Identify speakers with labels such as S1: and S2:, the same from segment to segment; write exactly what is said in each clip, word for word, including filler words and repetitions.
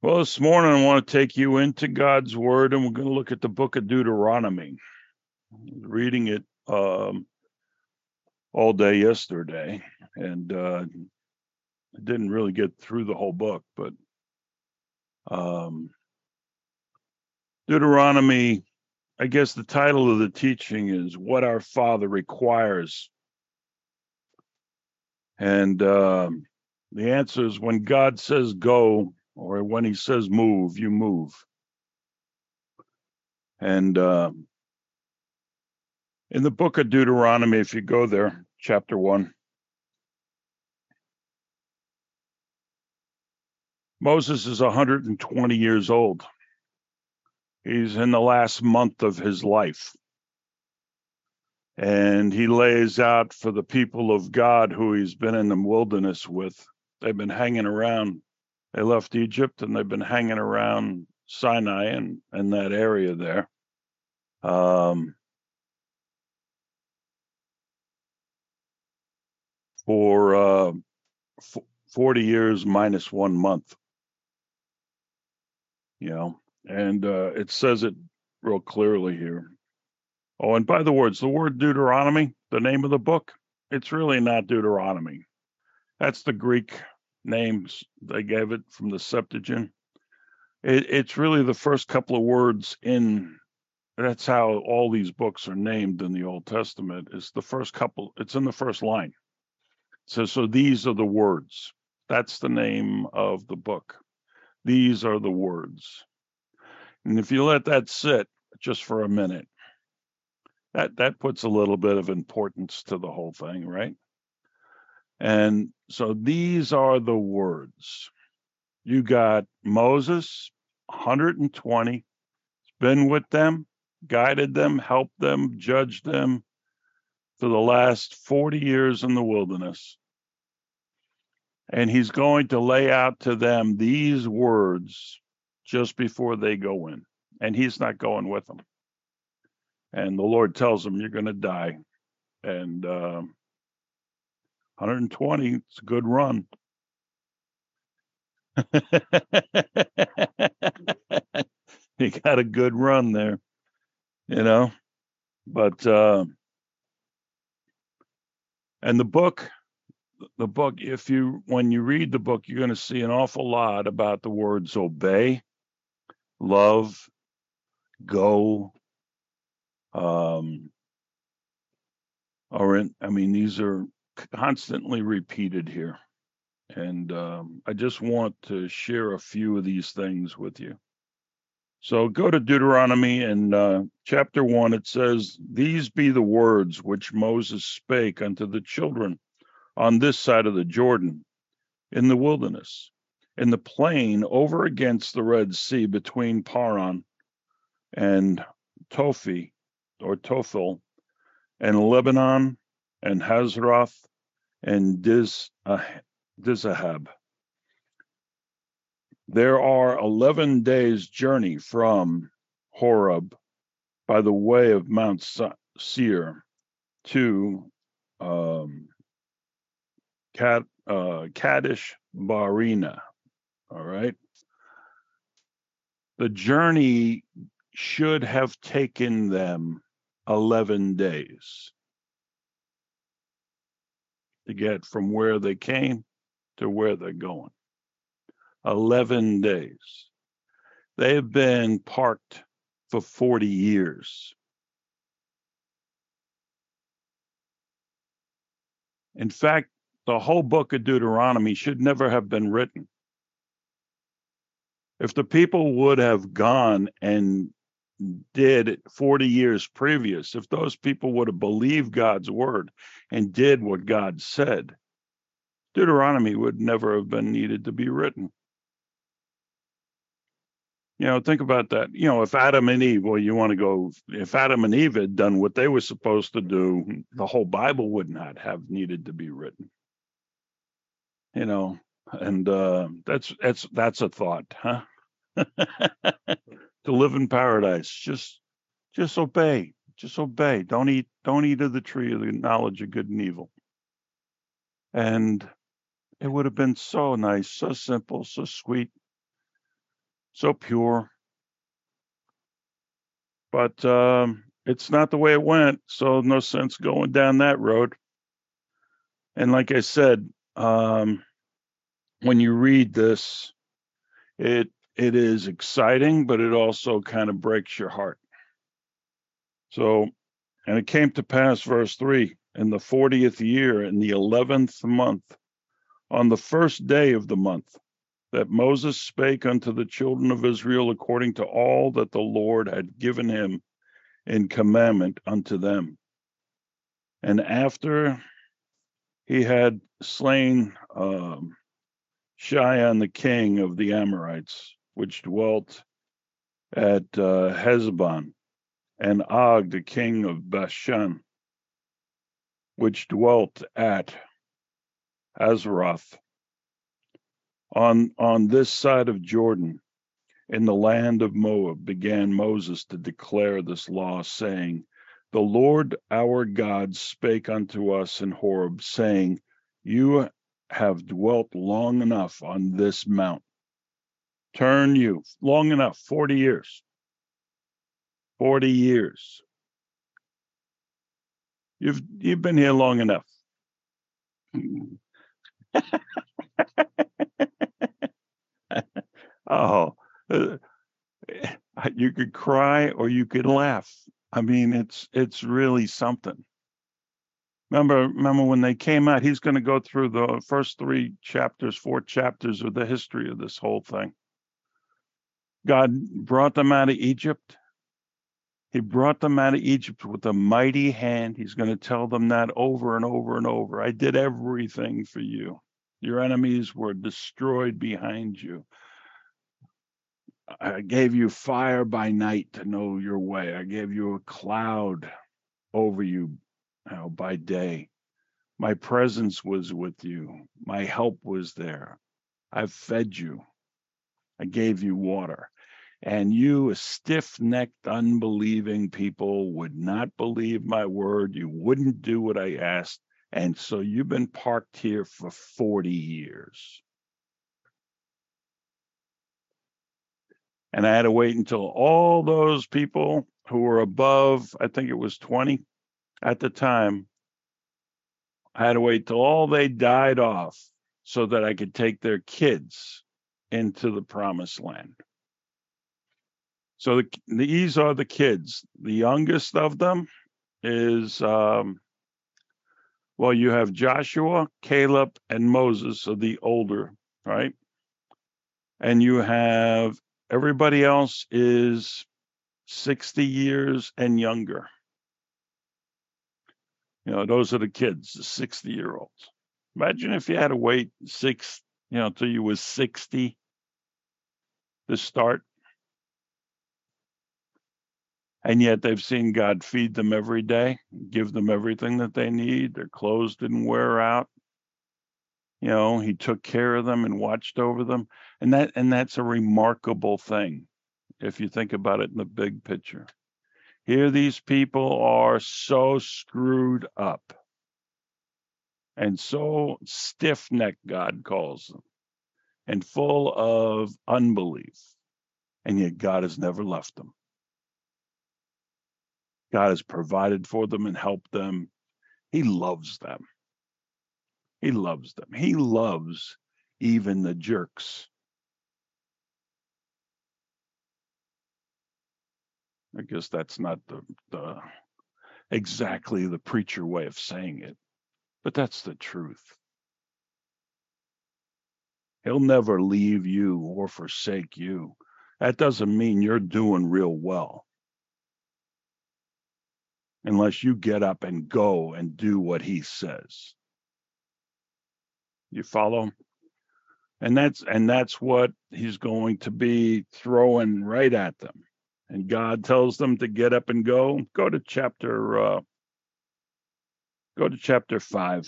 S1: Well, this morning I want to take you into God's Word, and we're going to look at the book of Deuteronomy. I was reading it um, all day yesterday, and uh, I didn't really get through the whole book, but um, Deuteronomy, I guess the title of the teaching is What Our Father Requires. And um, the answer is when God says go, or when he says move, you move. And uh, in the book of Deuteronomy, if you go there, chapter one, Moses is one hundred twenty years old. He's in the last month of his life. And he lays out for the people of God who he's been in the wilderness with. They've been hanging around. They left Egypt and they've been hanging around Sinai and, and that area there. Um, for uh, f- forty years minus one month, you know, and uh, it says it real clearly here. Oh, and by the words, the word Deuteronomy, the name of the book, it's really not Deuteronomy. That's the Greek names they gave it from the Septuagint. It, it's really the first couple of words in. That's how all these books are named in the Old Testament. It's the first couple. It's in the first line. So, so these are the words. That's the name of the book. These are the words. And if you let that sit just for a minute, that that puts a little bit of importance to the whole thing, right? And so these are the words. You got Moses, one hundred twenty, been with them, guided them, helped them, judged them for the last forty years in the wilderness. And he's going to lay out to them these words just before they go in. And he's not going with them. And the Lord tells them, you're going to die. And uh, one hundred twenty, it's a good run. He got a good run there, you know. But uh, and the book, the book, if you when you read the book, you're going to see an awful lot about the words obey, love, go. Um, or in, I mean, these are constantly repeated here, and um, I just want to share a few of these things with you. So go to Deuteronomy and uh, chapter one. It says, "These be the words which Moses spake unto the children on this side of the Jordan, in the wilderness, in the plain over against the Red Sea, between Paran and Tophi, or Tophel, and Lebanon, and Hazroth, and Diz, uh, Dizahab. There are eleven days' journey from Horeb by the way of Mount Seir to um, Kad, uh, Kadesh Barina." All right. The journey should have taken them eleven days to get from where they came to where they're going. eleven days. They've been parked for forty years. In fact, the whole book of Deuteronomy should never have been written. If the people would have gone and did forty years previous, if those people would have believed God's word and did what God said, Deuteronomy would never have been needed to be written. You know, think about that. You know, if Adam and Eve, well, you want to go, if Adam and Eve had done what they were supposed to do, the whole Bible would not have needed to be written. You know, and uh, that's that's that's a thought, huh? To live in paradise, just just obey, just obey. Don't eat, don't eat of the tree of the knowledge of good and evil. And it would have been so nice, so simple, so sweet. so pure. But um, it's not the way it went, so no sense going down that road. And like I said, um, when you read this, it it is exciting, but it also kind of breaks your heart. So, and it came to pass, verse three, in the fortieth year, in the eleventh month, on the first day of the month, that Moses spake unto the children of Israel according to all that the Lord had given him in commandment unto them. And after he had slain um, Shion the king of the Amorites, which dwelt at uh, Hezbon, and Og the king of Bashan, which dwelt at Azaroth, on, on this side of Jordan, in the land of Moab, began Moses to declare this law, saying, the Lord our God spake unto us in Horeb, saying, you have dwelt long enough on this mount. Turn you, long enough, forty years. forty years. You've you've been here long enough. Oh, uh, you could cry or you could laugh. I mean, it's it's really something. Remember, remember when they came out, he's going to go through the first three chapters, four chapters of the history of this whole thing. God brought them out of Egypt. He brought them out of Egypt with a mighty hand. He's going to tell them that over and over and over. I did everything for you. Your enemies were destroyed behind you. I gave you fire by night to know your way. I gave you a cloud over you, you know, by day. My presence was with you. My help was there. I've fed you. I gave you water. And you, a stiff-necked, unbelieving people, would not believe my word. You wouldn't do what I asked. And so you've been parked here for forty years. And I had to wait until all those people who were above, I think it was twenty at the time, I had to wait till all they died off so that I could take their kids into the promised land. So the, these are the kids. The youngest of them is, um, well, you have Joshua, Caleb, and Moses are the older, right? And you have everybody else is sixty years and younger. You know, those are the kids, the sixty-year-olds. Imagine if you had to wait six, you know, till you was sixty to start. And yet they've seen God feed them every day, give them everything that they need. Their clothes didn't wear out. You know, he took care of them and watched over them. And that and that's a remarkable thing if you think about it in the big picture. Here these people are so screwed up and so stiff-necked, God calls them, and full of unbelief. And yet God has never left them. God has provided for them and helped them. He loves them. He loves them. He loves even the jerks. I guess that's not the, the exactly the preacher way of saying it, but that's the truth. He'll never leave you or forsake you. That doesn't mean you're doing real well unless you get up and go and do what he says. You follow? And that's and that's what he's going to be throwing right at them. And God tells them to get up and go. Go to chapter uh, go to chapter five.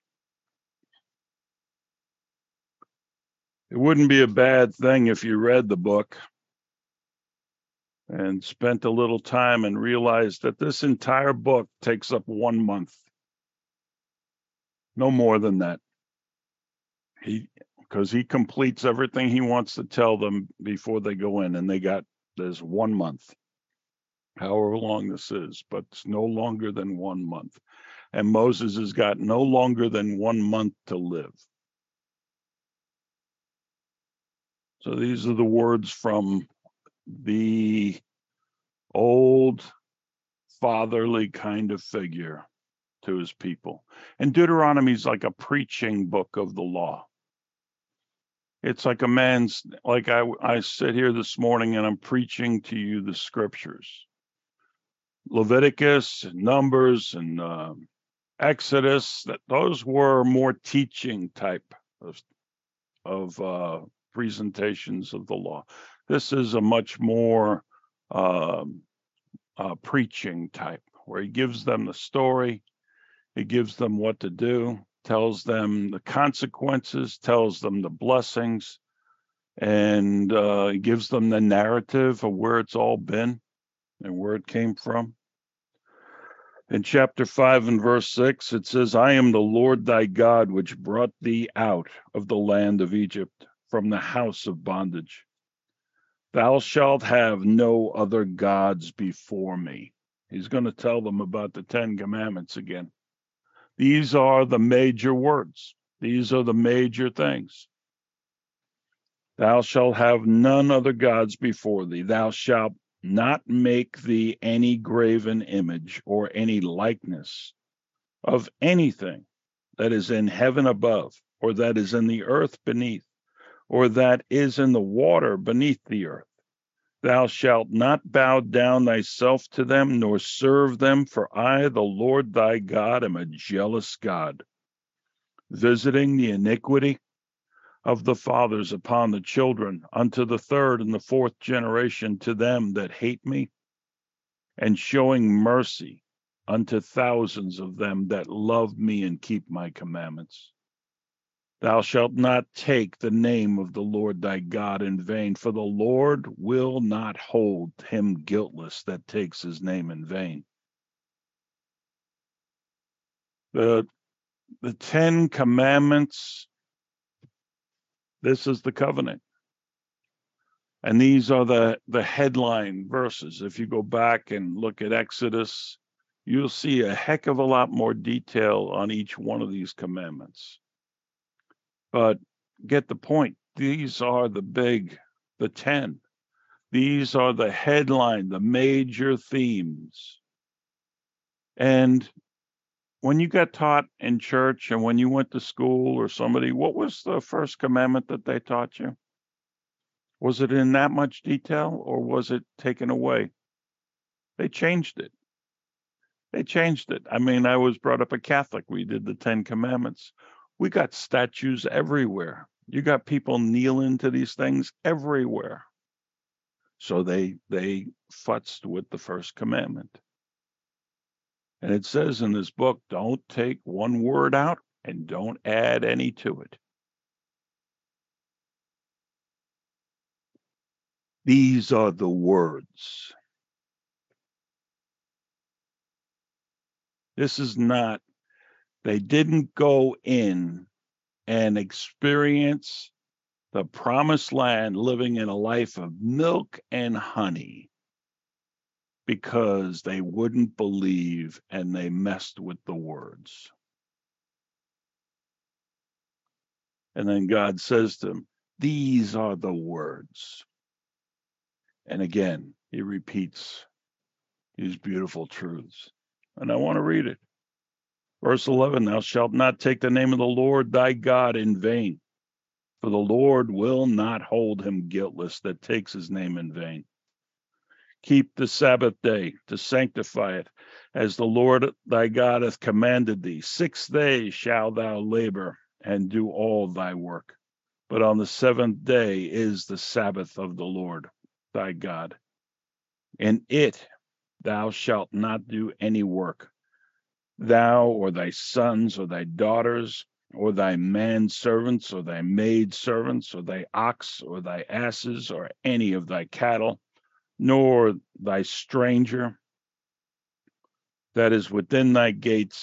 S1: It wouldn't be a bad thing if you read the book and spent a little time and realized that this entire book takes up one month. No more than that. He because he completes everything he wants to tell them before they go in. And they got, there's one month, however long this is, but it's no longer than one month. And Moses has got no longer than one month to live. So these are the words from the old fatherly kind of figure to his people. And Deuteronomy is like a preaching book of the law. It's like a man's, like I, I sit here this morning and I'm preaching to you the scriptures. Leviticus, Numbers, and uh, Exodus, that those were more teaching type of, of uh, presentations of the law. This is a much more uh, uh, preaching type, where he gives them the story, he gives them what to do, tells them the consequences, tells them the blessings, and uh, gives them the narrative of where it's all been and where it came from. In chapter five and verse six, it says, I am the Lord thy God, which brought thee out of the land of Egypt, from the house of bondage. Thou shalt have no other gods before me. He's going to tell them about the Ten Commandments again. These are the major words. These are the major things. Thou shalt have none other gods before thee. Thou shalt not make thee any graven image or any likeness of anything that is in heaven above, or that is in the earth beneath, or that is in the water beneath the earth. Thou shalt not bow down thyself to them, nor serve them, for I, the Lord thy God, am a jealous God, visiting the iniquity of the fathers upon the children, unto the third and the fourth generation to them that hate me, and showing mercy unto thousands of them that love me and keep my commandments. Thou shalt not take the name of the Lord thy God in vain, for the Lord will not hold him guiltless that takes his name in vain. The, the Ten Commandments, this is the covenant. And these are the, the headline verses. If you go back and look at Exodus, you'll see a heck of a lot more detail on each one of these commandments. But get the point. These are the big, the ten. These are the headline, the major themes. And when you got taught in church and when you went to school or somebody, what was the first commandment that they taught you? Was it in that much detail, or was it taken away? They changed it. They changed it. I mean, I was brought up a Catholic. We did the Ten Commandments. We got statues everywhere. You got people kneeling to these things everywhere. So they they futzed with the first commandment. And it says in this book, don't take one word out and don't add any to it. These are the words. This is not, they didn't go in and experience the promised land living in a life of milk and honey because they wouldn't believe and they messed with the words. And then God says to them, these are the words. And again, he repeats these beautiful truths. And I want to read it. Verse eleven, thou shalt not take the name of the Lord thy God in vain, for the Lord will not hold him guiltless that takes his name in vain. Keep the Sabbath day to sanctify it, as the Lord thy God hath commanded thee. Six days shalt thou labor and do all thy work. But on the seventh day is the Sabbath of the Lord thy God. In it thou shalt not do any work, thou or thy sons or thy daughters, or thy manservants or thy maidservants, or thy ox or thy asses, or any of thy cattle, nor thy stranger that is within thy gates,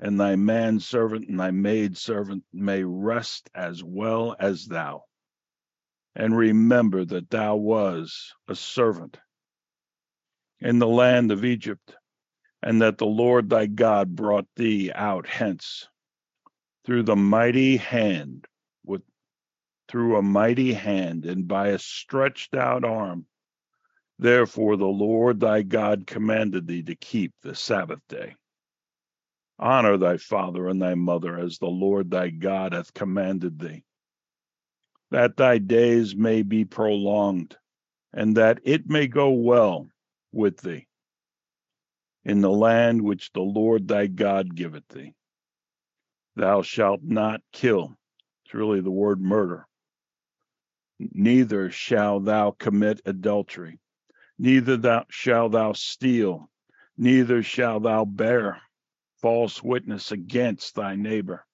S1: and thy manservant and thy maidservant may rest as well as thou. And remember that thou was a servant in the land of Egypt, and that the Lord thy God brought thee out hence through the mighty hand, with through a mighty hand, and by a stretched out arm. Therefore the Lord thy God commanded thee to keep the Sabbath day. Honor thy father and thy mother, as the Lord thy God hath commanded thee, that thy days may be prolonged, and that it may go well with thee in the land which the Lord thy God giveth thee. Thou shalt not kill. It's really the word murder. Neither shalt thou commit adultery. Neither thou shalt thou steal. Neither shalt thou bear false witness against thy neighbor.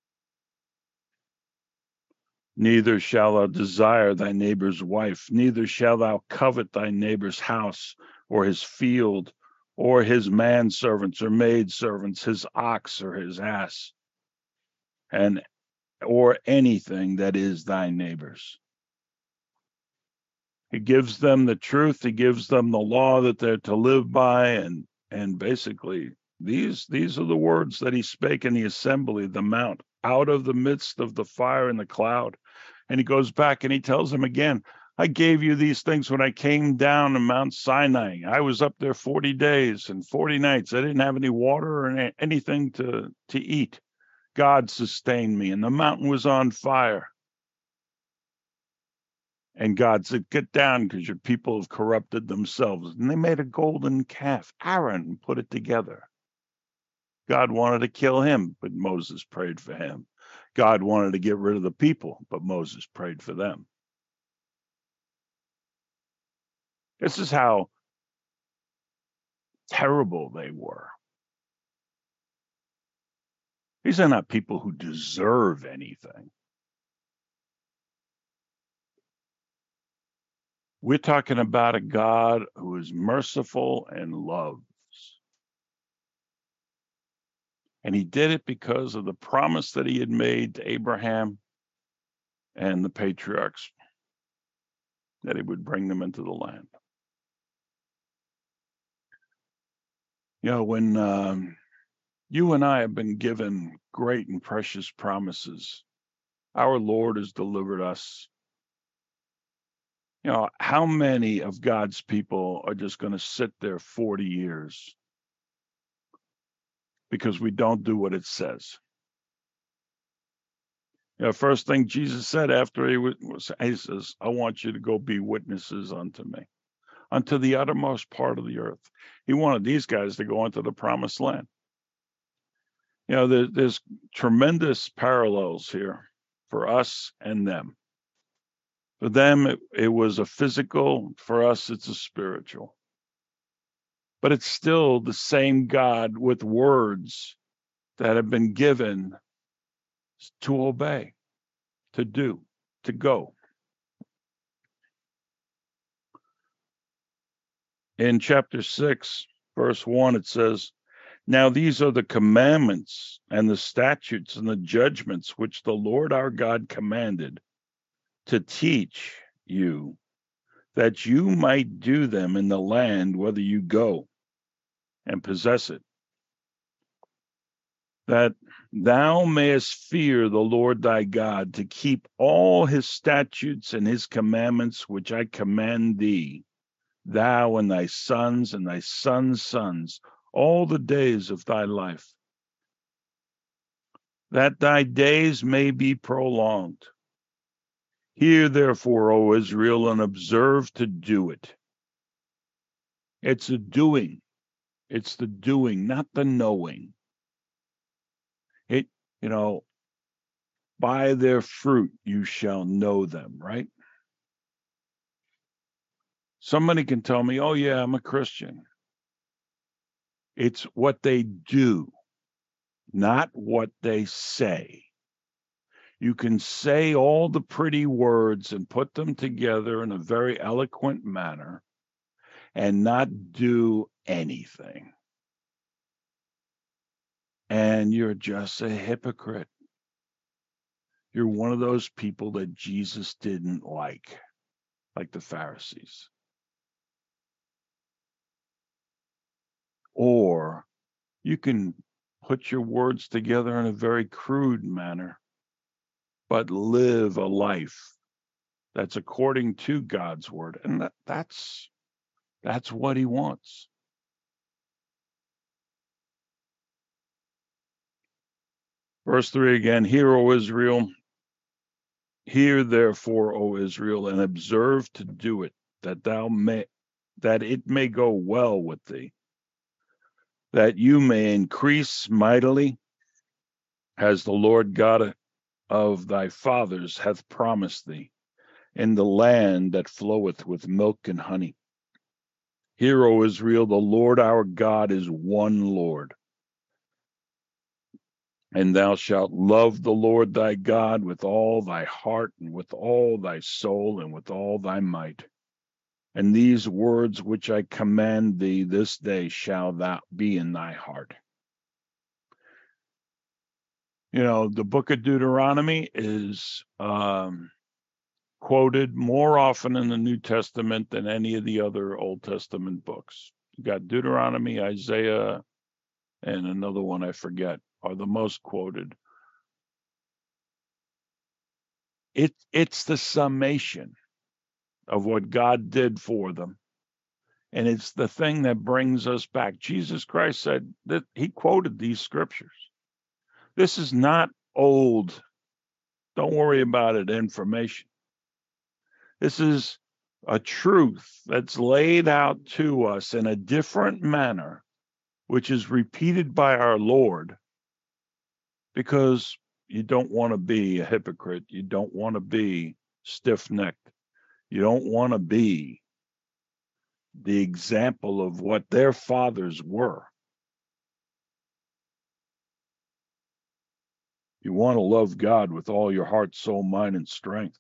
S1: Neither shalt thou desire thy neighbor's wife. Neither shalt thou covet thy neighbor's house, or his field, or his manservants or maidservants, his ox or his ass, and or anything that is thy neighbor's. He gives them the truth. He gives them the law that they're to live by, and and basically these these are the words that he spake in the assembly, the mount, out of the midst of the fire and the cloud. And he goes back and he tells them again, I gave you these things when I came down to Mount Sinai. I was up there forty days and forty nights. I didn't have any water or anything to, to eat. God sustained me, and the mountain was on fire. And God said, get down, because your people have corrupted themselves. And they made a golden calf. Aaron put it together. God wanted to kill him, but Moses prayed for him. God wanted to get rid of the people, but Moses prayed for them. This is how terrible they were. These are not people who deserve anything. We're talking about a God who is merciful and loves. And he did it because of the promise that he had made to Abraham and the patriarchs, that he would bring them into the land. You know, when um, you and I have been given great and precious promises, our Lord has delivered us. You know, how many of God's people are just going to sit there forty years because we don't do what it says? You know, first thing Jesus said after he was, he says, I want you to go be witnesses unto me, unto the uttermost part of the earth. He wanted these guys to go into the promised land. You know, there, there's tremendous parallels here for us and them. For them, it, it was a physical. For us, it's a spiritual. But it's still the same God with words that have been given to obey, to do, to go. In chapter six, verse one, it says, now these are the commandments and the statutes and the judgments which the Lord our God commanded to teach you, that you might do them in the land whither you go and possess it, that thou mayest fear the Lord thy God, to keep all his statutes and his commandments which I command thee, thou and thy sons and thy sons' sons, all the days of thy life, that thy days may be prolonged. Hear therefore, O Israel, and observe to do it. It's a doing. It's the doing, not the knowing. It, you know, by their fruit you shall know them, right? Somebody can tell me, oh yeah, I'm a Christian. It's what they do, not what they say. You can say all the pretty words and put them together in a very eloquent manner and not do anything. and you're just a hypocrite. You're one of those people that Jesus didn't like, like the Pharisees. Or you can put your words together in a very crude manner, but live a life that's according to God's word. And that, that's that's what he wants. Verse three again, hear, O Israel, hear therefore, O Israel, and observe to do it, that thou may that it may go well with thee, that you may increase mightily, as the Lord God of thy fathers hath promised thee, in the land that floweth with milk and honey. Hear, O Israel, the Lord our God is one Lord. And thou shalt love the Lord thy God with all thy heart, and with all thy soul, and with all thy might. And these words which I command thee this day shall thou be in thy heart. You know, the book of Deuteronomy is um, quoted more often in the New Testament than any of the other Old Testament books. You got Deuteronomy, Isaiah, and another one I forget are the most quoted. It, it's the summation of what God did for them. And it's the thing that brings us back. Jesus Christ said that he quoted these scriptures. This is not old, don't worry about it, information. This is a truth that's laid out to us in a different manner, which is repeated by our Lord, because you don't want to be a hypocrite. You don't want to be stiff-necked. You don't want to be the example of what their fathers were. You want to love God with all your heart, soul, mind, and strength.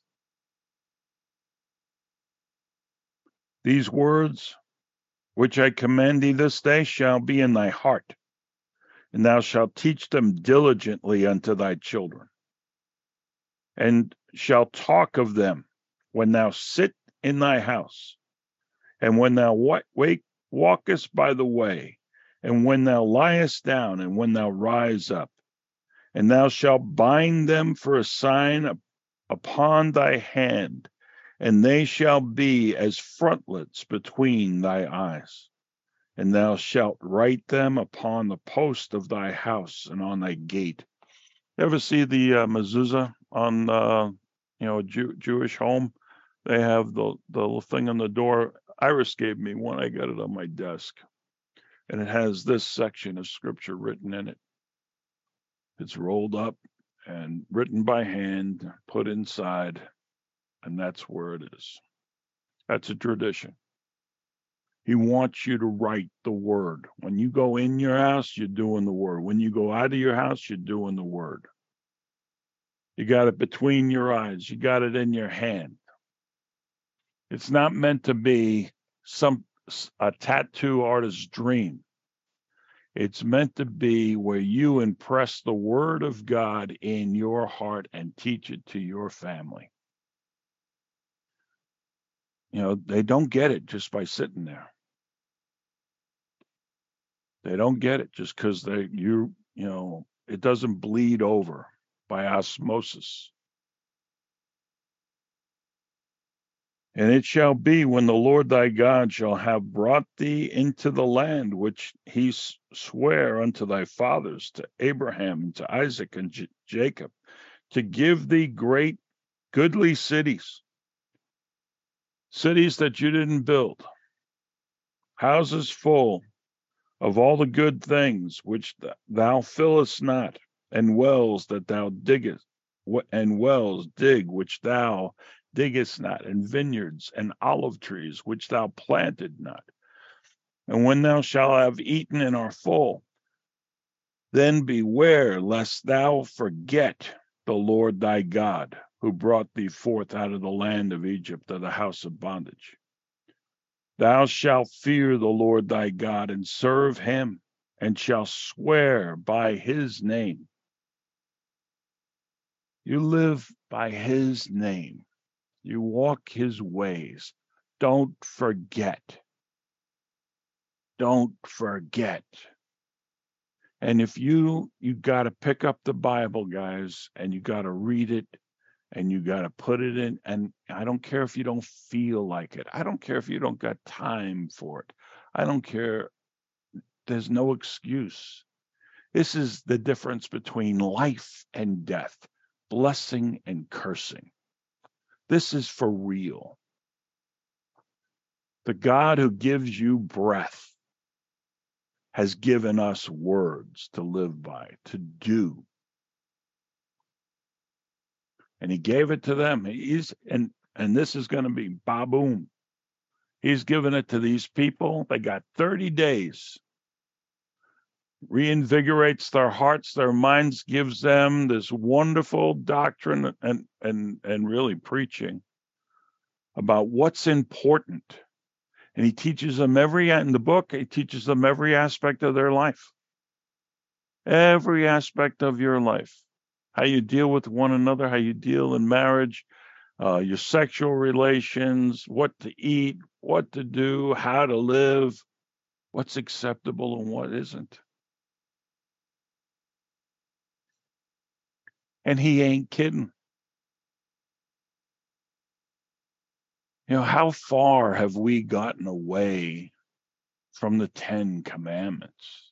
S1: These words which I command thee this day shall be in thy heart, and thou shalt teach them diligently unto thy children, and shalt talk of them when thou sit in thy house, and when thou wake, walkest by the way, and when thou liest down, and when thou rise up. And thou shalt bind them for a sign upon thy hand, and they shall be as frontlets between thy eyes. And thou shalt write them upon the post of thy house and on thy gate. You ever see the uh, mezuzah on, uh, you know, a Jew- Jewish home? They have the, the little thing on the door. Iris gave me one. I got it on my desk. And it has this section of scripture written in it. It's rolled up and written by hand, put inside, and that's where it is. That's a tradition. He wants you to write the word. When you go in your house, you're doing the word. When you go out of your house, you're doing the word. You got it between your eyes. You got it in your hand. It's not meant to be some a tattoo artist's dream. It's meant to be where you impress the word of God in your heart and teach it to your family. You know, they don't get it just by sitting there. They don't get it just because they you you know it doesn't bleed over by osmosis. And it shall be when the Lord thy God shall have brought thee into the land which he sware unto thy fathers, to Abraham and to Isaac and J- Jacob, to give thee great goodly cities, cities that you didn't build, houses full of all the good things which th- thou fillest not, and wells that thou diggest, and wells dig which thou diggest not, and vineyards and olive trees which thou planted not. And when thou shalt have eaten and are full, then beware lest thou forget the Lord thy God, who brought thee forth out of the land of Egypt, of the house of bondage. Thou shalt fear the Lord thy God and serve him, and shall swear by his name. You live by his name. You walk his ways. Don't forget. Don't forget. And if you you got to pick up the Bible, guys, and you got to read it and you got to put it in, and I don't care if you don't feel like it. I don't care if you don't got time for it. I don't care. There's no excuse. This is the difference between life and death, blessing and cursing. This is for real. The God who gives you breath has given us words to live by, to do. And he gave it to them. He's and and this is going to be baboom. He's given it to these people. They got thirty days. Reinvigorates their hearts, their minds, gives them this wonderful doctrine and and and really preaching about what's important. And he teaches them every in the book, he teaches them every aspect of their life. Every aspect of your life. How you deal with one another, how you deal in marriage, uh, your sexual relations, what to eat, what to do, how to live, what's acceptable and what isn't. And he ain't kidding. You know, how far have we gotten away from the Ten Commandments?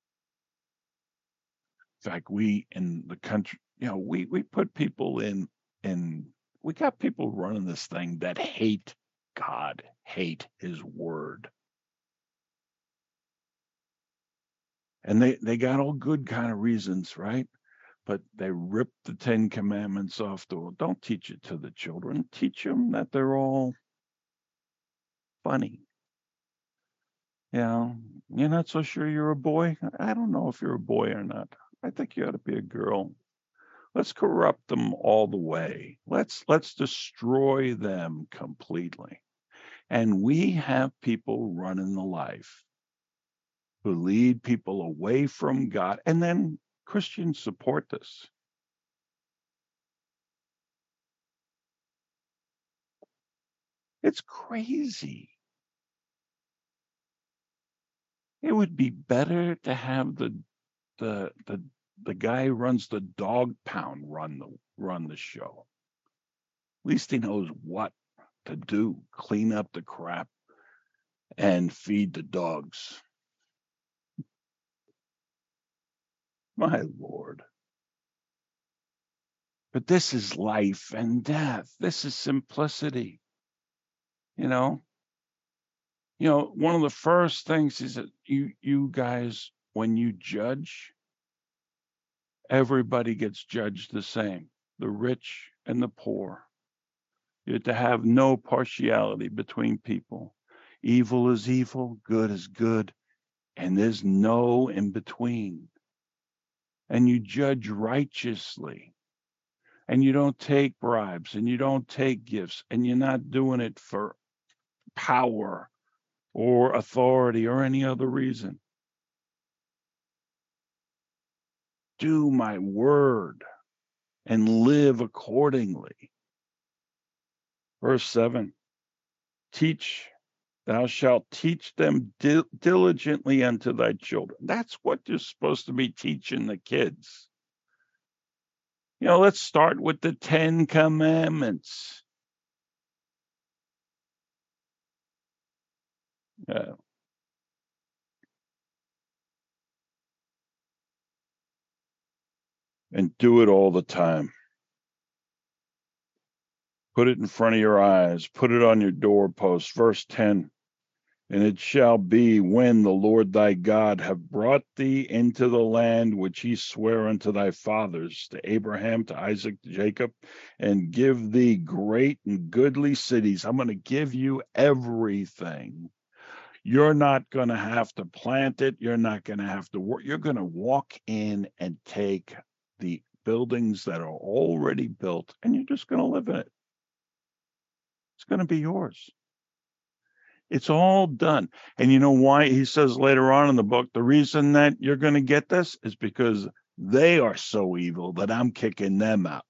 S1: In fact, we in the country, you know, we we put people in in we got people running this thing that hate God, hate his word. And they they got all good kind of reasons, right? But they rip the Ten Commandments off the wall. Don't teach it to the children. Teach them that they're all funny. You know, you're not so sure you're a boy. I don't know if you're a boy or not. I think you ought to be a girl. Let's corrupt them all the way. Let's let's destroy them completely. And we have people running the life who lead people away from God. And then Christians support this. It's crazy. It would be better to have the the the the guy who runs the dog pound run the run the show. At least he knows what to do, clean up the crap and feed the dogs. My Lord. But this is life and death. This is simplicity. You know, you know, one of the first things is that you you guys, when you judge, everybody gets judged the same, the rich and the poor. You're to have no partiality between people. Evil is evil, good is good, and there's no in between. And you judge righteously, and you don't take bribes, and you don't take gifts, and you're not doing it for power or authority or any other reason. Do my word and live accordingly. Verse seven, teach, thou shalt teach them dil- diligently unto thy children. That's what you're supposed to be teaching the kids. You know, let's start with the Ten Commandments. Yeah. And do it all the time. Put it in front of your eyes. Put it on your doorpost. Verse ten. And it shall be when the Lord thy God have brought thee into the land which he sware unto thy fathers, to Abraham, to Isaac, to Jacob, and give thee great and goodly cities. I'm going to give you everything. You're not going to have to plant it. You're not going to have to work. You're going to walk in and take the buildings that are already built, and you're just going to live in it. It's going to be yours. It's all done. And you know why? He says later on in the book, the reason that you're going to get this is because they are so evil that I'm kicking them out.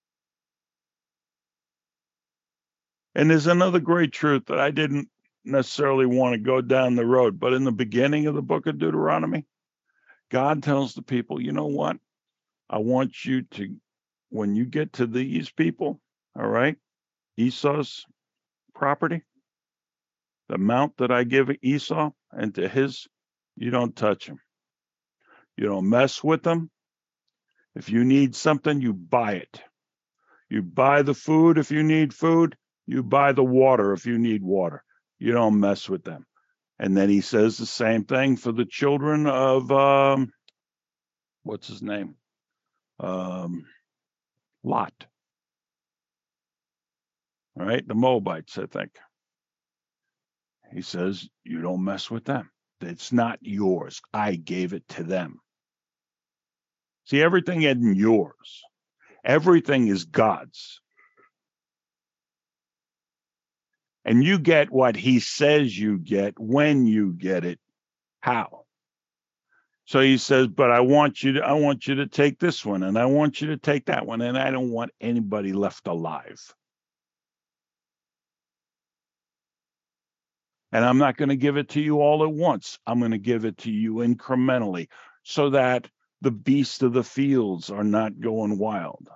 S1: And there's another great truth that I didn't necessarily want to go down the road, but in the beginning of the book of Deuteronomy, God tells the people, you know what? I want you to, when you get to these people, all right, Esau's property, the mount that I give Esau and to his, you don't touch him. You don't mess with them. If you need something, you buy it. You buy the food if you need food. You buy the water if you need water. You don't mess with them. And then he says the same thing for the children of, um, what's his name? Um, Lot. All right, the Moabites, I think. He says, you don't mess with them. It's not yours. I gave it to them. See, everything isn't yours. Everything is God's. And you get what he says you get when you get it. How? So he says, but I want you to, I want you to take this one, and I want you to take that one, and I don't want anybody left alive. And I'm not going to give it to you all at once. I'm going to give it to you incrementally so that the beasts of the fields are not going wild.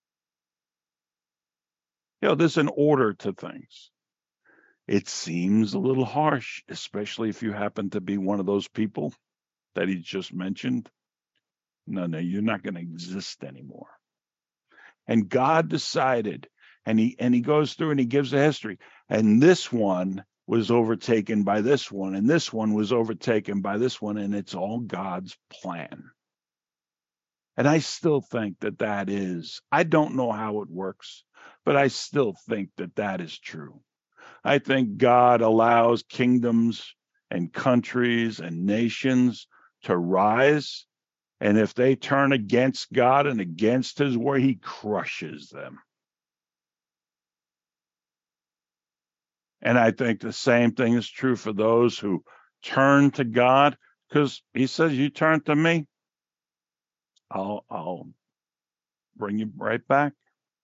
S1: You know, there's an order to things. It seems a little harsh, especially if you happen to be one of those people that he just mentioned. No, no, you're not going to exist anymore. And God decided, and he and he goes through and he gives a history. And this one was overtaken by this one, and this one was overtaken by this one, and it's all God's plan. And I still think that that is, I don't know how it works, but I still think that that is true. I think God allows kingdoms and countries and nations to rise. And if they turn against God and against his word, he crushes them. And I think the same thing is true for those who turn to God, because he says, you turn to me, I'll, I'll bring you right back.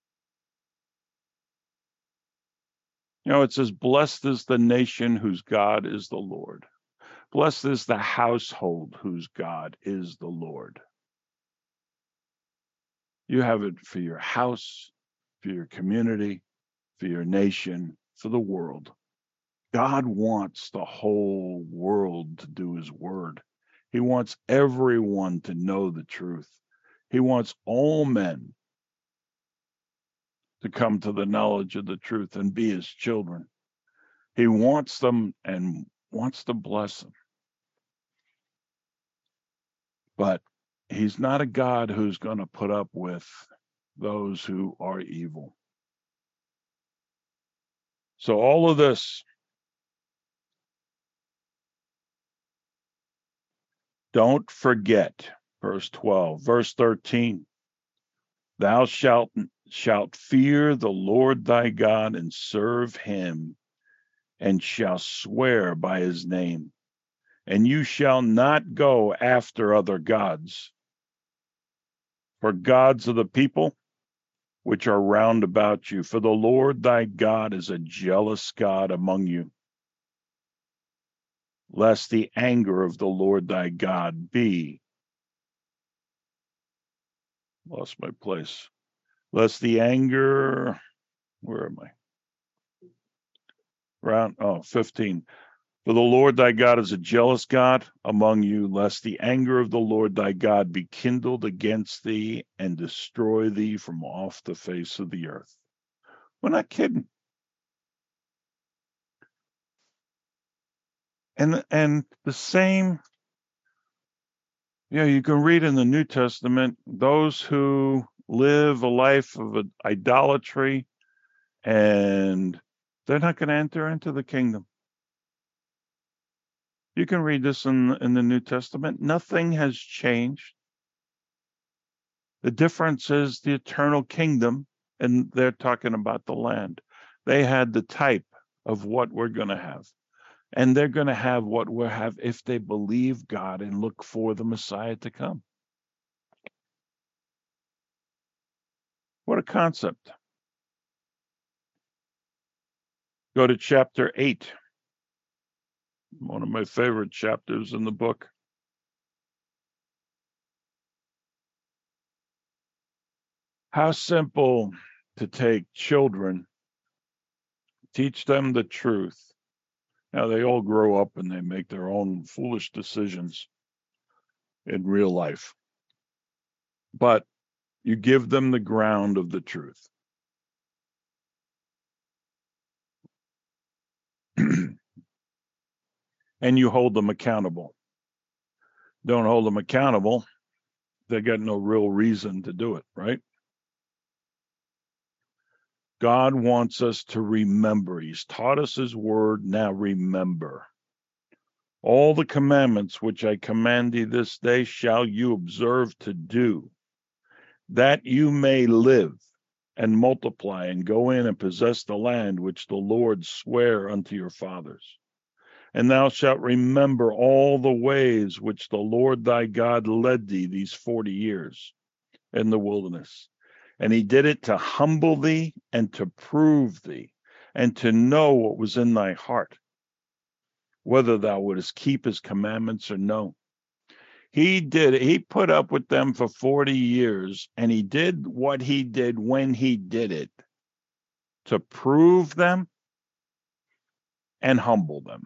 S1: You know, it says, blessed is the nation whose God is the Lord. Blessed is the household whose God is the Lord. You have it for your house, for your community, for your nation, for the world. God wants the whole world to do his word. He wants everyone to know the truth. He wants all men to come to the knowledge of the truth and be his children. He wants them and wants to bless them. But he's not a God who's going to put up with those who are evil. So all of this, don't forget, verse twelve, verse thirteen, thou shalt, shalt fear the Lord thy God and serve him, and shall swear by his name. And you shall not go after other gods, for gods of the people which are round about you. For the Lord thy God is a jealous God among you, lest the anger of the Lord thy God be, lost my place, lest the anger, where am I? Round, oh, fifteen. For the Lord thy God is a jealous God among you, lest the anger of the Lord thy God be kindled against thee and destroy thee from off the face of the earth. We're not kidding. And and the same, you know, you can read in the New Testament, those who live a life of idolatry, and they're not going to enter into the kingdom. You can read this in, in the New Testament. Nothing has changed. The difference is the eternal kingdom, and they're talking about the land. They had the type of what we're going to have. And they're going to have what we'll have if they believe God and look for the Messiah to come. What a concept. Go to chapter eight, one of my favorite chapters in the book. How simple to take children, teach them the truth. Now, they all grow up and they make their own foolish decisions in real life. But you give them the ground of the truth. And you hold them accountable. Don't hold them accountable, they got no real reason to do it, right? God wants us to remember. He's taught us his word. Now remember. All the commandments which I command thee this day shall you observe to do, that you may live and multiply and go in and possess the land which the Lord sware unto your fathers. And thou shalt remember all the ways which the Lord thy God led thee these forty years in the wilderness. And he did it to humble thee and to prove thee and to know what was in thy heart, whether thou wouldest keep his commandments or no. He did, he put up with them for forty years, and he did what he did when he did it to prove them and humble them.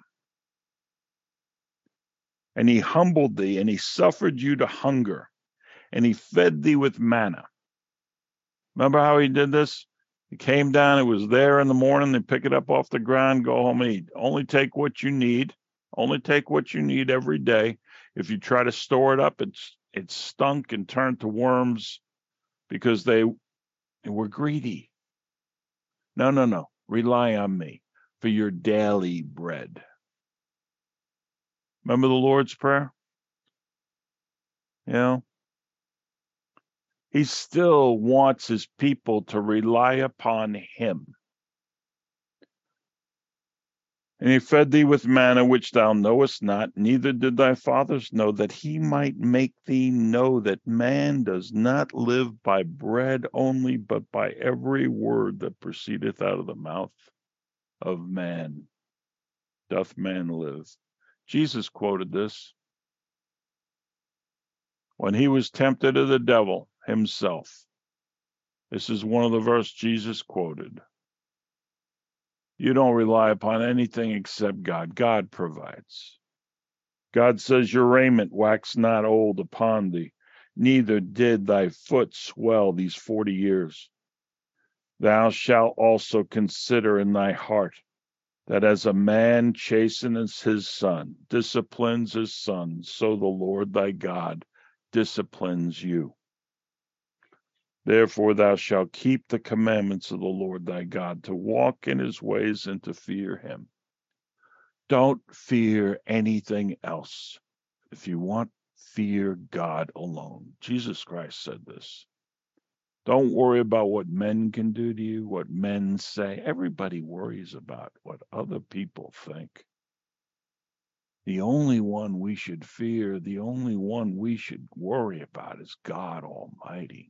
S1: And he humbled thee, and he suffered you to hunger, and he fed thee with manna. Remember how he did this? He came down, it was there in the morning, they pick it up off the ground, go home and eat. Only take what you need. Only take what you need every day. If you try to store it up, it's it stunk and turned to worms because they, they were greedy. No, no, no. Rely on me for your daily bread. Remember the Lord's Prayer? You know, he still wants his people to rely upon him. And he fed thee with manna which thou knowest not, neither did thy fathers know, that he might make thee know that man does not live by bread only, but by every word that proceedeth out of the mouth of man. Doth man live? Jesus quoted this when he was tempted of the devil himself. This is one of the verses Jesus quoted. You don't rely upon anything except God. God provides. God says, your raiment wax not old upon thee, neither did thy foot swell these forty years. Thou shalt also consider in thy heart that as a man chasteneth his son, disciplines his son, so the Lord thy God disciplines you. Therefore thou shalt keep the commandments of the Lord thy God, to walk in his ways and to fear him. Don't fear anything else. If you want, fear God alone. Jesus Christ said this. Don't worry about what men can do to you, what men say. Everybody worries about what other people think. The only one we should fear, the only one we should worry about is God Almighty.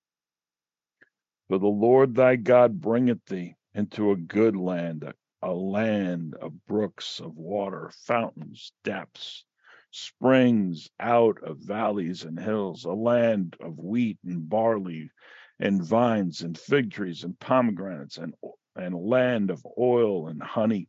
S1: For the Lord thy God bringeth thee into a good land, a, a land of brooks of water, fountains, depths, springs out of valleys and hills, a land of wheat and barley and vines and fig trees and pomegranates, and, and land of oil and honey,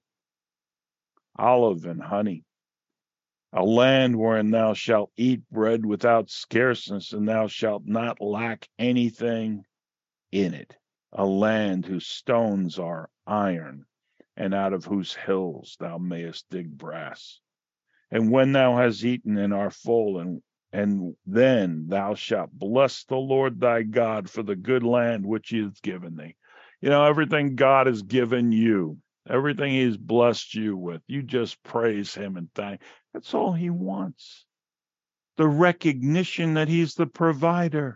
S1: olive and honey, a land wherein thou shalt eat bread without scarceness, and thou shalt not lack anything in it, a land whose stones are iron, and out of whose hills thou mayest dig brass. And when thou hast eaten and art full, and and then thou shalt bless the Lord thy God for the good land which he hath given thee. You know, everything God has given you, everything he's blessed you with, you just praise him and thank. That's all he wants. The recognition that he's the provider.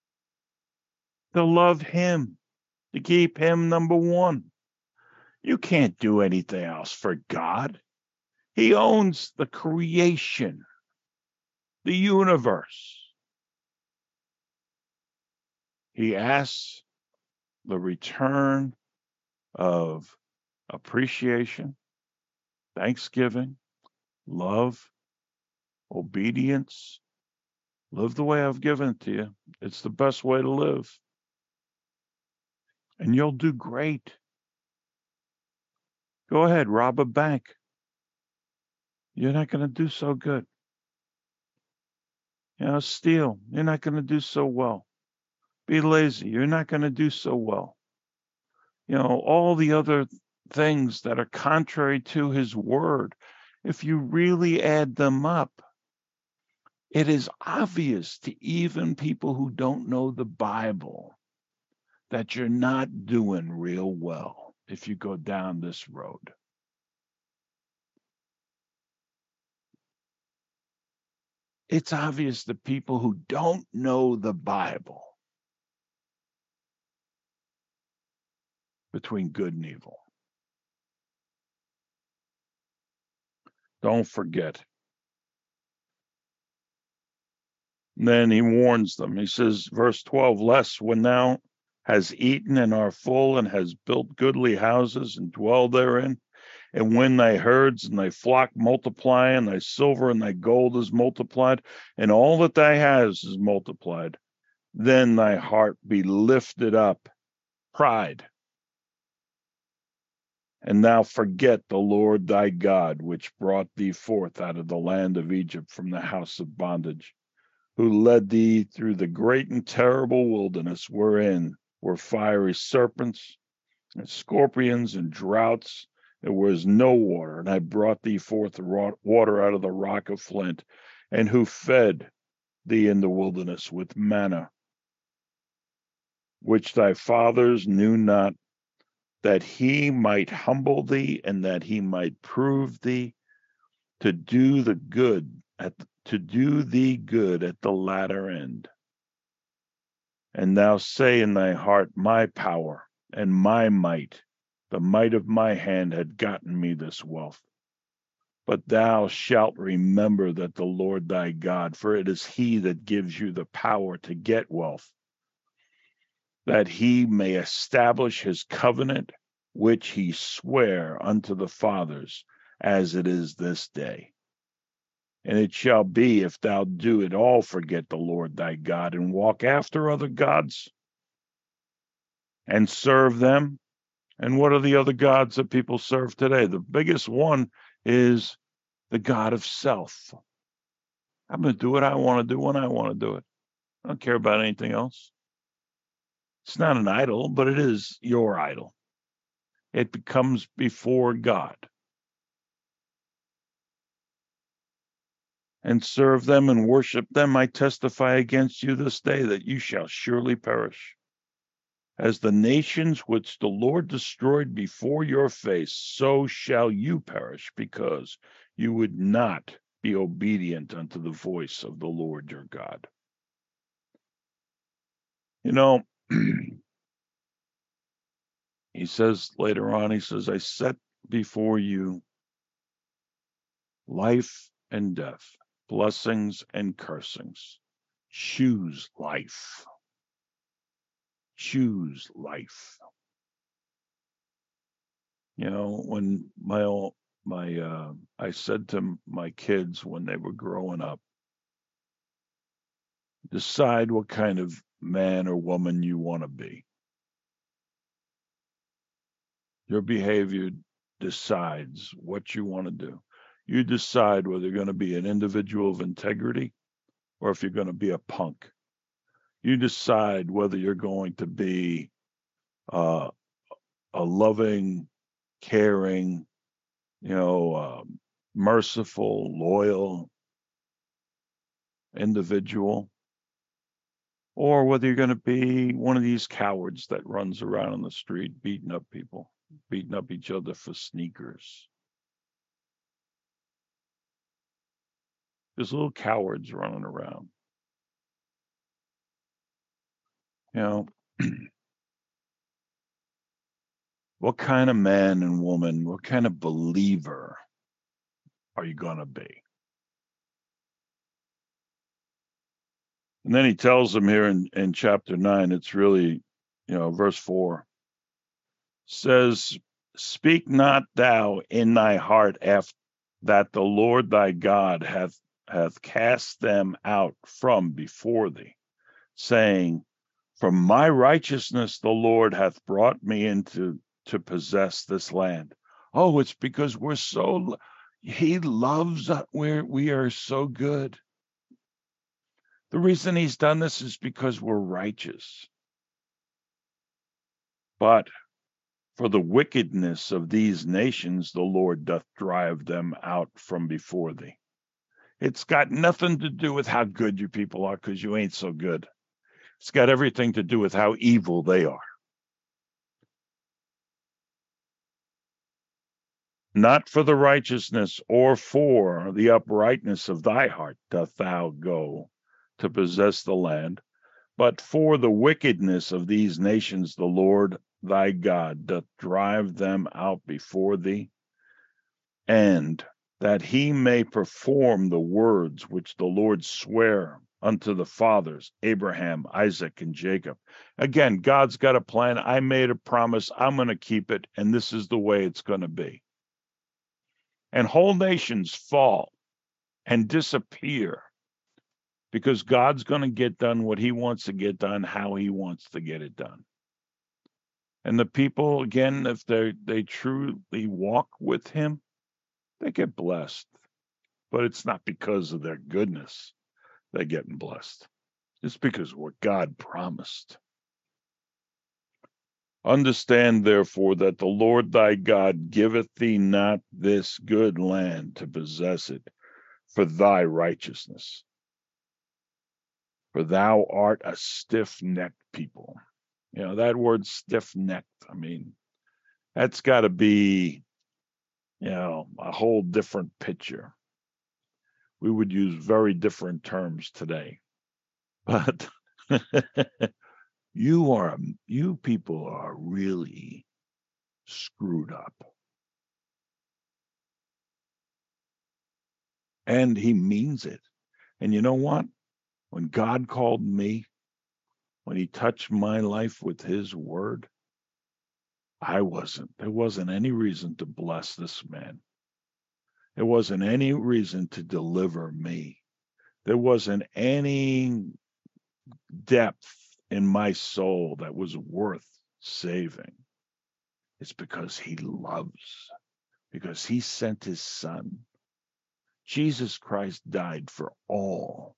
S1: To love him. To keep him number one. You can't do anything else for God. He owns the creation, the universe. He asks the return of appreciation, thanksgiving, love, obedience. Live the way I've given it to you. It's the best way to live. And you'll do great. Go ahead, rob a bank. You're not going to do so good. You know, steal. You're not going to do so well. Be lazy. You're not going to do so well. You know, all the other things that are contrary to his word, if you really add them up, it is obvious to even people who don't know the Bible that you're not doing real well if you go down this road. It's obvious to people who don't know the Bible between good and evil. Don't forget. And then he warns them. He says, verse twelve, lest when thou hast eaten and are full and has built goodly houses and dwell therein, and when thy herds and thy flock multiply, and thy silver and thy gold is multiplied, and all that thou hast is multiplied, then thy heart be lifted up, pride, and thou forget the Lord thy God, which brought thee forth out of the land of Egypt from the house of bondage, who led thee through the great and terrible wilderness, wherein were fiery serpents and scorpions and droughts. There was no water, and I brought thee forth the water out of the rock of flint, and who fed thee in the wilderness with manna, which thy fathers knew not, that he might humble thee, and that he might prove thee to do the good at to do thee good at the latter end. And thou say in thy heart, my power and my might, the might of my hand had gotten me this wealth. But thou shalt remember that the Lord thy God, for it is he that gives you the power to get wealth, that he may establish his covenant, which he sware unto the fathers, as it is this day. And it shall be, if thou do at all forget the Lord thy God, and walk after other gods, and serve them. And what are the other gods that people serve today? The biggest one is the God of self. I'm going to do what I want to do when I want to do it. I don't care about anything else. It's not an idol, but it is your idol. It becomes before God. And serve them and worship them. I testify against you this day that you shall surely perish. As the nations which the Lord destroyed before your face, so shall you perish, because you would not be obedient unto the voice of the Lord your God. You know, he says later on, he says, I set before you life and death, blessings and cursings. Choose life. Choose life. You know, when my my uh, I said to my kids when they were growing up, decide what kind of man or woman you want to be. Your behavior decides what you want to do. You decide whether you're going to be an individual of integrity or if you're going to be a punk. You decide whether you're going to be uh, a loving, caring, you know, uh, merciful, loyal individual, or whether you're going to be one of these cowards that runs around on the street beating up people, beating up each other for sneakers. There's little cowards running around. You know, what kind of man and woman, what kind of believer are you going to be? And then he tells them here in, in chapter nine, it's really, you know, verse four says, speak not thou in thy heart after that the Lord thy God hath hath cast them out from before thee, saying, from my righteousness the Lord hath brought me into to possess this land. Oh, it's because we're so, he loves us, we're, we are so good. The reason he's done this is because we're righteous. But for the wickedness of these nations, the Lord doth drive them out from before thee. It's got nothing to do with how good you people are, because you ain't so good. It's got everything to do with how evil they are. Not for the righteousness or for the uprightness of thy heart doth thou go to possess the land, but for the wickedness of these nations the Lord thy God doth drive them out before thee, and that he may perform the words which the Lord sware unto the fathers, Abraham, Isaac, and Jacob. Again, God's got a plan. I made a promise. I'm going to keep it, and this is the way it's going to be. And whole nations fall and disappear because God's going to get done what he wants to get done, how he wants to get it done. And the people, again, if they they truly walk with him, they get blessed. But it's not because of their goodness they're getting blessed. It's because of what God promised. Understand, therefore, that the Lord thy God giveth thee not this good land to possess it for thy righteousness. For thou art a stiff-necked people. You know, that word stiff-necked, I mean, that's got to be, you know, a whole different picture. We would use very different terms today. But you are, you people are really screwed up. And he means it. And you know what? When God called me, when he touched my life with his word, I wasn't, there wasn't any reason to bless this man. There wasn't any reason to deliver me. There wasn't any depth in my soul that was worth saving. It's because he loves, because he sent his son. Jesus Christ died for all.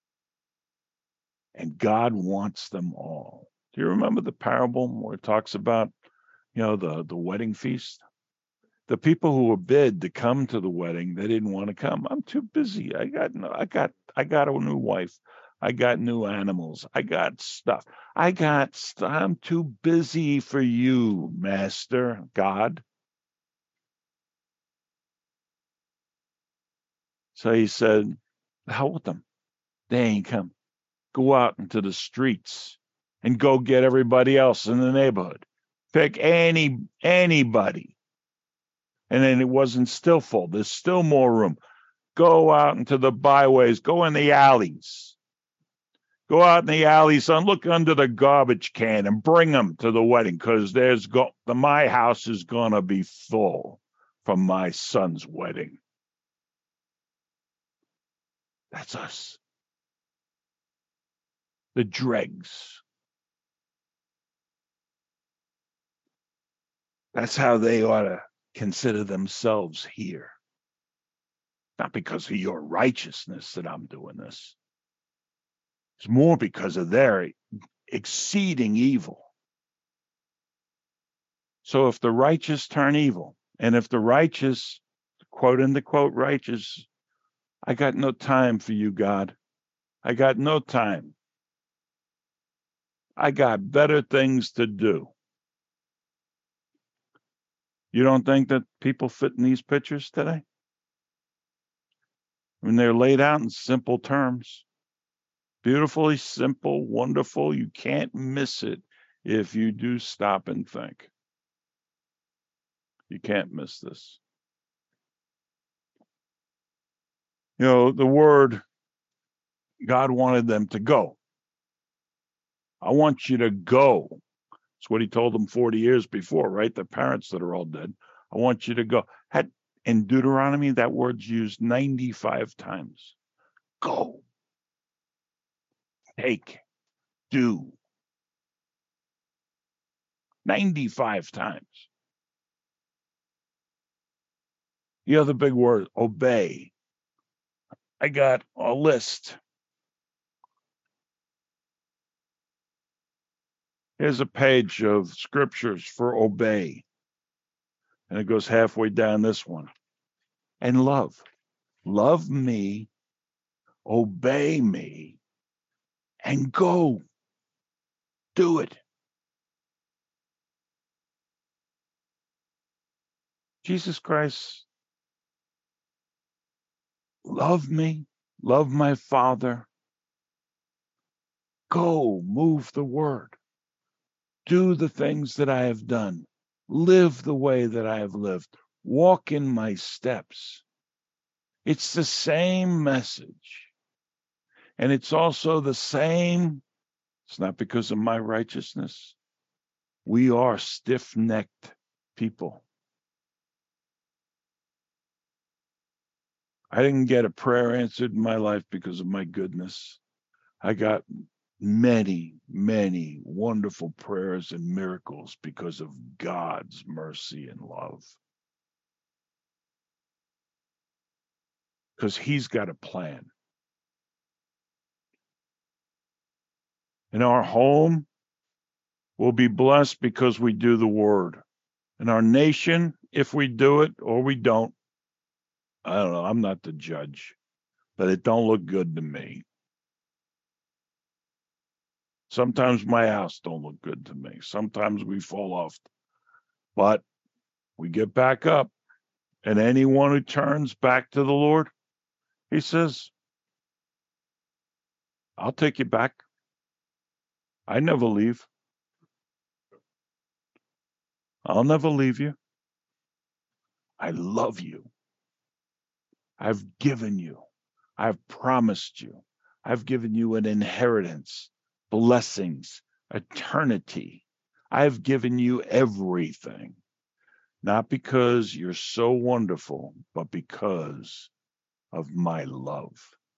S1: And God wants them all. Do you remember the parable where it talks about, you know, the, the wedding feast? The people who were bid to come to the wedding, they didn't want to come. I'm too busy. I got I got I got a new wife. I got new animals. I got stuff. I got st- I'm too busy for you, Master God. So he said, the hell with them. They ain't come. Go out into the streets and go get everybody else in the neighborhood. Pick any anybody. And then it wasn't still full. There's still more room. Go out into the byways. Go in the alleys. Go out in the alleys and look under the garbage can and bring them to the wedding, because there's go the my house is gonna be full from my son's wedding. That's us. The dregs. That's how they ought to consider themselves here. Not because of your righteousness that I'm doing this. It's more because of their exceeding evil. So if the righteous turn evil, and if the righteous, quote unquote righteous, I got no time for you, God. I got no time. I got better things to do. You don't think that people fit in these pictures today? I mean, they're laid out in simple terms. Beautifully simple, wonderful. You can't miss it if you do stop and think. You can't miss this. You know, the word, God wanted them to go. I want you to go. That's what he told them forty years before, right? The parents that are all dead. I want you to go. Had, in Deuteronomy, that word's used ninety-five times. Go. Take. Do. ninety-five times. The other big word, obey. I got a list. Here's a page of scriptures for obey. And it goes halfway down this one. And love. Love me, obey me, and go. Do it. Jesus Christ, love me, love my Father. Go, move the word. Do the things that I have done. Live the way that I have lived. Walk in my steps. It's the same message. And it's also the same. It's not because of my righteousness. We are stiff-necked people. I didn't get a prayer answered in my life because of my goodness. I got many, many wonderful prayers and miracles because of God's mercy and love. Because he's got a plan. And our home will be blessed because we do the word. And our nation, if we do it or we don't, I don't know, I'm not the judge, but it don't look good to me. Sometimes my house don't look good to me. Sometimes we fall off, but we get back up. And anyone who turns back to the Lord, he says, I'll take you back. I never leave. I'll never leave you. I love you. I've given you. I've promised you. I've given you an inheritance, blessings, eternity. I've given you everything. Not because you're so wonderful, but because of my love.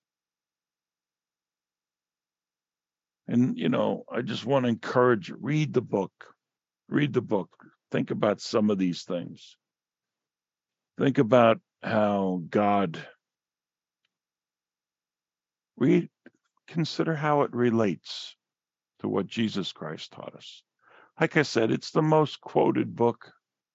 S1: And, you know, I just want to encourage you, read the book. Read the book. Think about some of these things. Think about how God, read, consider how it relates to what Jesus Christ taught us. Like I said, it's the most quoted book,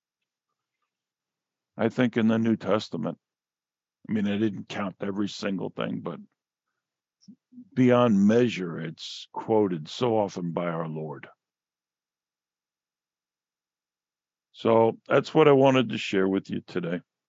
S1: I think, in the New Testament. I mean, I didn't count every single thing, but beyond measure, it's quoted so often by our Lord. So that's what I wanted to share with you today.